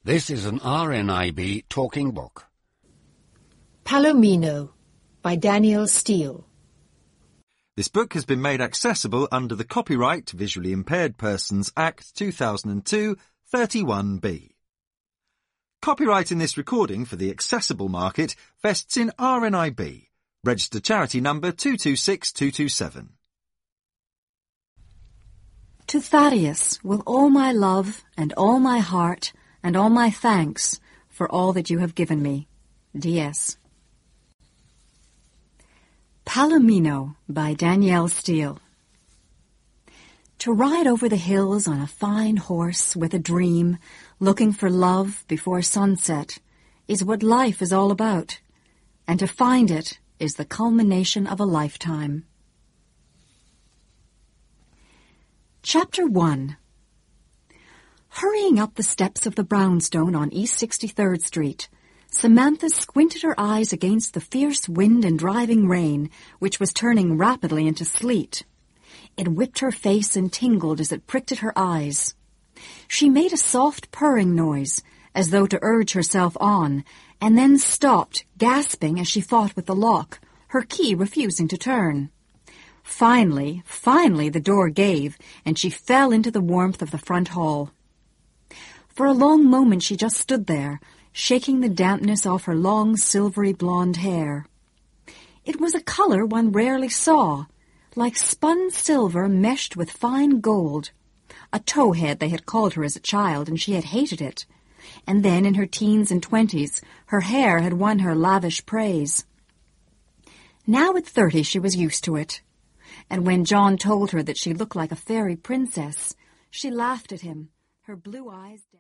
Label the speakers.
Speaker 1: This is an RNIB talking book.
Speaker 2: Palomino by Danielle Steele.
Speaker 3: This book has been made accessible under the Copyright Visually Impaired Persons Act 2002, 31B. Copyright in this recording for the accessible market vests in RNIB, registered charity number 226227.
Speaker 4: To Thaddeus, with all my love and all my heart and all my thanks for all that you have given me. D.S. Palomino by Danielle Steele. To ride over the hills on a fine horse with a dream, looking for love before sunset, is what life is all about, and to find it is the culmination of a lifetime. Chapter 1. Hurrying up the steps of the brownstone on East 63rd Street, Samantha squinted her eyes against the fierce wind and driving rain, which was turning rapidly into sleet. It whipped her face and tingled as it pricked at her eyes. She made a soft purring noise, as though to urge herself on, and then stopped, gasping as she fought with the lock, her key refusing to turn. Finally, the door gave, and she fell into the warmth of the front hall. For a long moment she just stood there, shaking the dampness off her long, silvery blonde hair. It was a color one rarely saw, like spun silver meshed with fine gold. A towhead they had called her as a child, and she had hated it. And then, in her teens and 20s, her hair had won her lavish praise. Now at 30 she was used to it. And when John told her that she looked like a fairy princess, she laughed at him, her blue eyes...